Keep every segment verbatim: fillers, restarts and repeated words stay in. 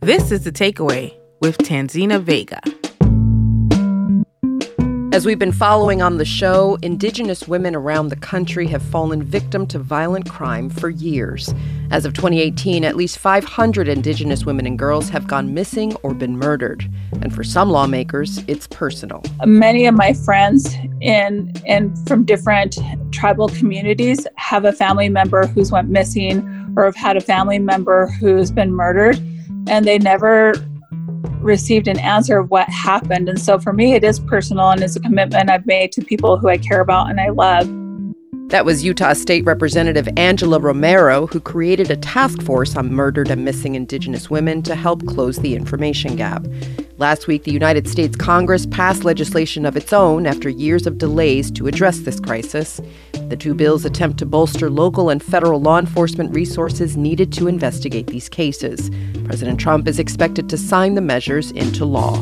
This is The Takeaway with Tanzina Vega. As we've been following on the show, Indigenous women around the country have fallen victim to violent crime for years. As of twenty eighteen, at least five hundred Indigenous women and girls have gone missing or been murdered. And for some lawmakers, it's personal. Many of my friends in and from different tribal communities have a family member who's went missing or have had a family member who's been murdered, and they never received an answer of what happened. And so for me, it is personal and it's a commitment I've made to people who I care about and I love. That was Utah State Representative Angela Romero, who created a task force on murdered and missing Indigenous women to help close the information gap. Last week, the United States Congress passed legislation of its own after years of delays to address this crisis. The two bills attempt to bolster local and federal law enforcement resources needed to investigate these cases. President Trump is expected to sign the measures into law.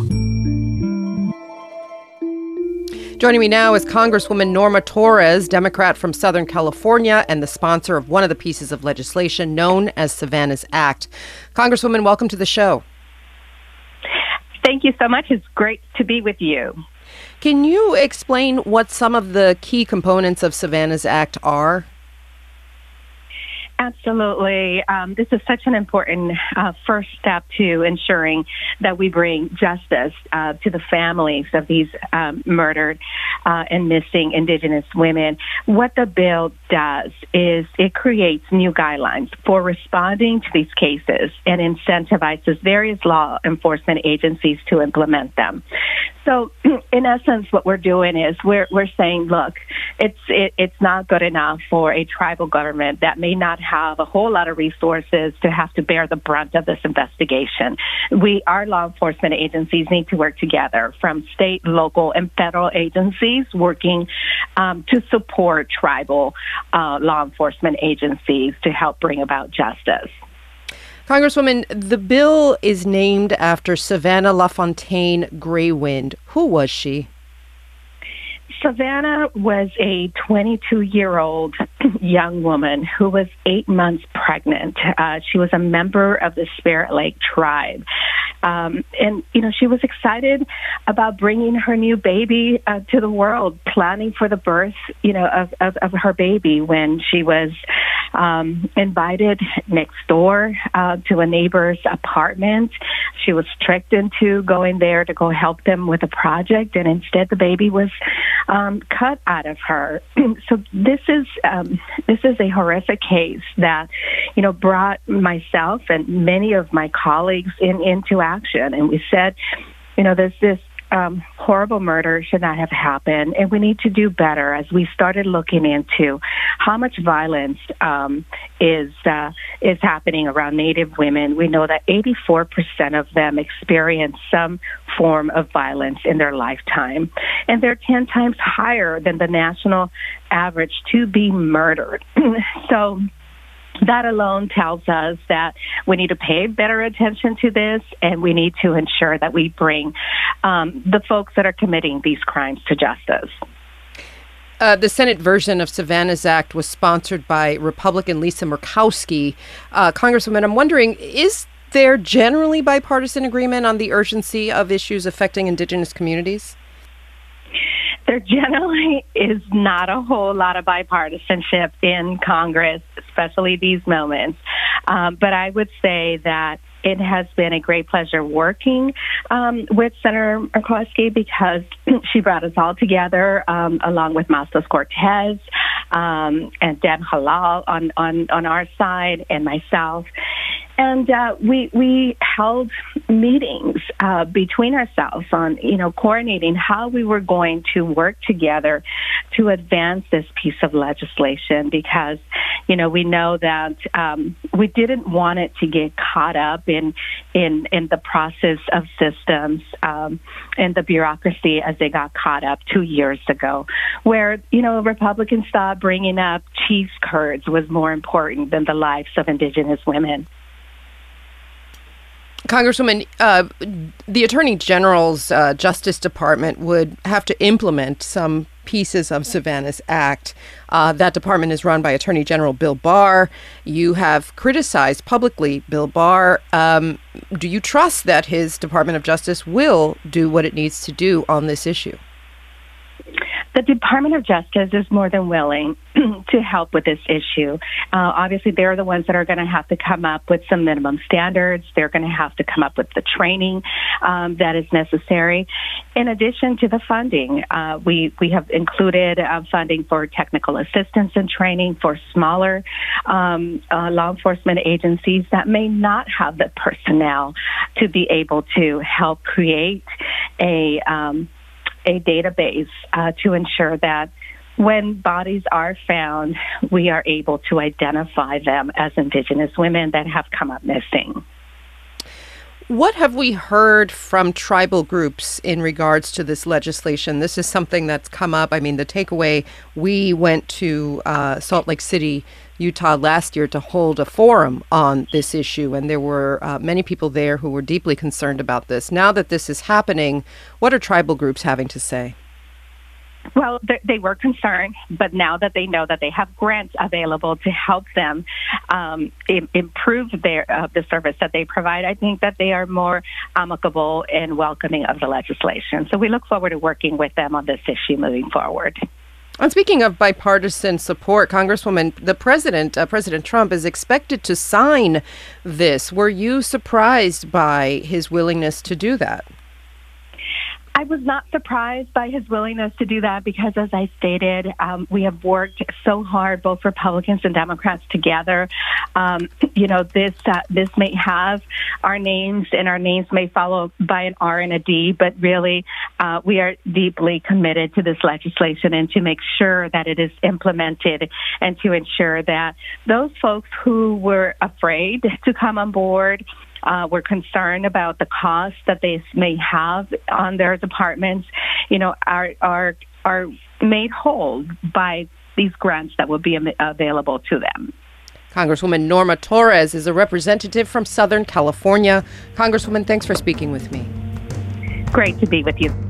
Joining me now is Congresswoman Norma Torres, Democrat from Southern California and the sponsor of one of the pieces of legislation known as Savannah's Act. Congresswoman, welcome to the show. Thank you so much. It's great to be with you. Can you explain what some of the key components of Savannah's Act are? Absolutely. Um, this is such an important uh, first step to ensuring that we bring justice uh, to the families of these um, murdered uh, and missing Indigenous women. What the bill does is it creates new guidelines for responding to these cases and incentivizes various law enforcement agencies to implement them. So, in essence, what we're doing is we're we're saying, look, it's it, it's not good enough for a tribal government that may not have a whole lot of resources to have to bear the brunt of this investigation. We, our law enforcement agencies, need to work together, from state, local, and federal agencies working um, to support tribal uh, law enforcement agencies to help bring about justice. Congresswoman, the bill is named after Savannah LaFontaine Greywind. Who was she? Savannah was a twenty-two-year-old young woman who was eight months pregnant. Uh, she was a member of the Spirit Lake tribe. Um, and, you know, she was excited about bringing her new baby uh, to the world, planning for the birth, you know, of, of, of her baby when she was um, invited next door uh, to a neighbor's apartment. She was tricked into going there to go help them with a project, and instead the baby was um, cut out of her. So this is um, this is a horrific case that, you know, brought myself and many of my colleagues in into action, and we said, you know, there's this um, horrible murder should not have happened, and we need to do better. As we started looking into how much violence um, is uh, is happening around Native women, we know that eighty-four percent of them experience some form of violence in their lifetime, and they're ten times higher than the national average to be murdered. So that alone tells us that we need to pay better attention to this, and we need to ensure that we bring um, the folks that are committing these crimes to justice. Uh, the Senate version of Savannah's Act was sponsored by Republican Lisa Murkowski. Uh, Congresswoman, I'm wondering, is there generally bipartisan agreement on the urgency of issues affecting Indigenous communities? There generally is not a whole lot of bipartisanship in Congress, especially these moments. Um, but I would say that it has been a great pleasure working um, with Senator Murkowski, because she brought us all together, um, along with Mastos Cortez um, and Dan Halal on, on, on our side, and myself. And uh, we we held meetings uh, between ourselves on, you know, coordinating how we were going to work together to advance this piece of legislation, because, you know, we know that um, we didn't want it to get caught up in in, in the process of systems um, and the bureaucracy as they got caught up two years ago, where, you know, Republicans thought bringing up cheese curds was more important than the lives of Indigenous women. Congresswoman, uh, the Attorney General's uh, Justice Department would have to implement some pieces of Savannah's Act. Uh, that department is run by Attorney General Bill Barr. You have criticized publicly Bill Barr. Um, do you trust that his Department of Justice will do what it needs to do on this issue? The Department of Justice is more than willing to help with this issue. Uh, obviously, they're the ones that are going to have to come up with some minimum standards. They're going to have to come up with the training um, that is necessary. In addition to the funding, uh, we, we have included uh, funding for technical assistance and training for smaller um, uh, law enforcement agencies that may not have the personnel to be able to help create a um, a database uh, to ensure that when bodies are found, we are able to identify them as Indigenous women that have come up missing. What have we heard from tribal groups in regards to this legislation? This is something that's come up. I mean, the takeaway, we went to uh, Salt Lake City, Utah last year to hold a forum on this issue, and there were uh, many people there who were deeply concerned about this. Now that this is happening, what are tribal groups having to say? Well, they were concerned, but now that they know that they have grants available to help them um, improve their uh, the service that they provide, I think that they are more amicable and welcoming of the legislation. So we look forward to working with them on this issue moving forward. And speaking of bipartisan support, Congresswoman, the president, uh, President Trump, is expected to sign this. Were you surprised by his willingness to do that? I was not surprised by his willingness to do that because, as I stated, um, we have worked so hard, both Republicans and Democrats together. Um, you know, this uh, this may have our names, and our names may follow by an R and a D, but really uh, we are deeply committed to this legislation and to make sure that it is implemented and to ensure that those folks who were afraid to come on board, Uh, we're concerned about the cost that they may have on their departments, you know, are are are made whole by these grants that will be am- available to them. Congresswoman Norma Torres is a representative from Southern California. Congresswoman, thanks for speaking with me. Great to be with you.